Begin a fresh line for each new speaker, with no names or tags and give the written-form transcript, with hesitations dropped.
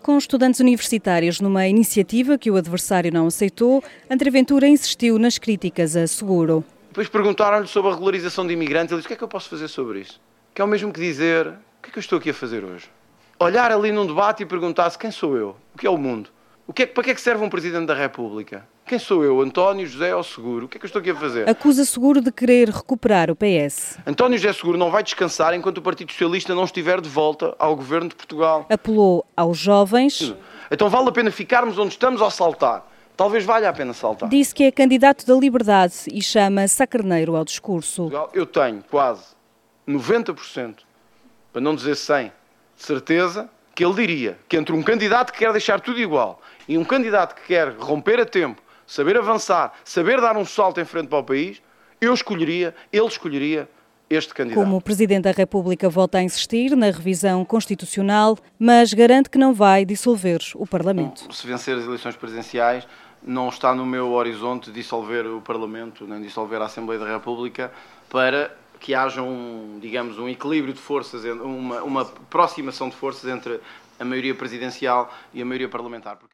Com estudantes universitários numa iniciativa que o adversário não aceitou, André Ventura insistiu nas críticas a Seguro.
Depois perguntaram-lhe sobre a regularização de imigrantes. Ele disse: o que é que eu posso fazer sobre isso? Que é o mesmo que dizer: o que é que eu estou aqui a fazer hoje? Olhar ali num debate e perguntar-se: quem sou eu? O que é o mundo? Para que é que serve um Presidente da República? Quem sou eu? António José ou Seguro? O que é que eu estou aqui a fazer?
Acusa Seguro de querer recuperar o PS.
António José Seguro não vai descansar enquanto o Partido Socialista não estiver de volta ao governo de Portugal.
Apelou aos jovens.
Então vale a pena ficarmos onde estamos ou saltar? Talvez valha a pena saltar.
Disse que é candidato da Liberdade e chama Sacarneiro ao discurso.
Eu tenho quase 90%, para não dizer 100%, de certeza que ele diria que entre um candidato que quer deixar tudo igual e um candidato que quer romper a tempo, saber avançar, saber dar um salto em frente para o país, ele escolheria este candidato.
Como o Presidente da República volta a insistir na revisão constitucional, mas garante que não vai dissolver o Parlamento.
Se vencer as eleições presidenciais, não está no meu horizonte dissolver o Parlamento, nem dissolver a Assembleia da República, para que haja um equilíbrio de forças, uma aproximação de forças entre a maioria presidencial e a maioria parlamentar.